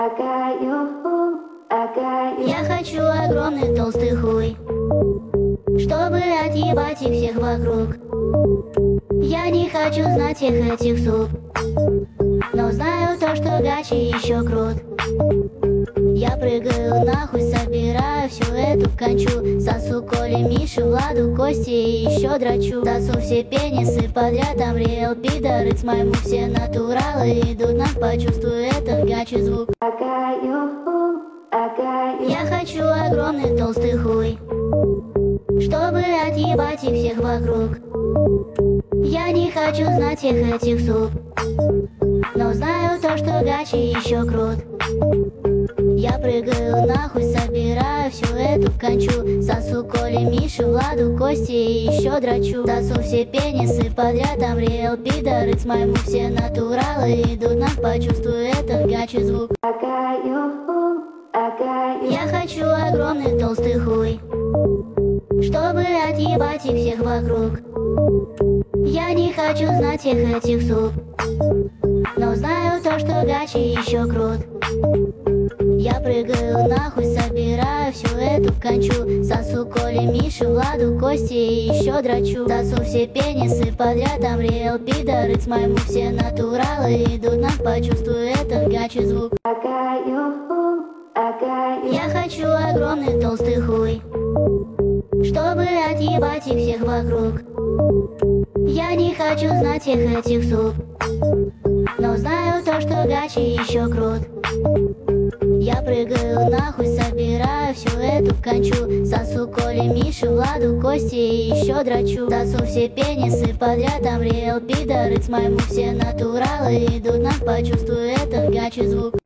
Я хочу огромный толстый хуй, чтобы отъебать их всех вокруг. Я не хочу знать всех этих суп, но знаю то, что гачи еще крут. Я прыгаю нахуй, собираю всю эту кончу. Сосу Коле, Мише, Владу, Косте и еще драчу. Сосу все пенисы подряд, там реал пидоры. С моему все натуралы идут нам, почувствую этот гачи звук. Я хочу огромный толстый хуй, чтобы отъебать их всех вокруг. Я не хочу знать всех этих суп, но знаю то, что гачи еще крут. Я прыгаю нахуй, собираю всю эту кончу. Сосу Коле, Мише, Владу, Косте и еще драчу. Сосу все пенисы подряд, там реал пидоры. С моему все натуралы идут нам, почувствую этот гачи звук. Я хочу огромный толстый хуй, чтобы отъебать их всех вокруг. Я не хочу знать всех этих суп, но знаю то, что гачи еще крут. Я прыгаю нахуй, собираю всю эту кончу. Сосу Коле, Мише, Владу, Косте и еще драчу. Сосу все пенисы подряд, там реал пидоры. С моему все натуралы идут нам, почувствую этот гачи звук. Я хочу огромный толстый хуй, чтобы отъебать их всех вокруг. Я не хочу знать всех этих суп, но знаю то, что гачи еще крут. Я прыгаю нахуй, собираю всю эту кончу. Сосу Коле, Мише, Владу, Косте и еще драчу. Сосу все пенисы подряд, там реал пидоры. С моему все натуралы идут нам, почувствую этот гачи звук.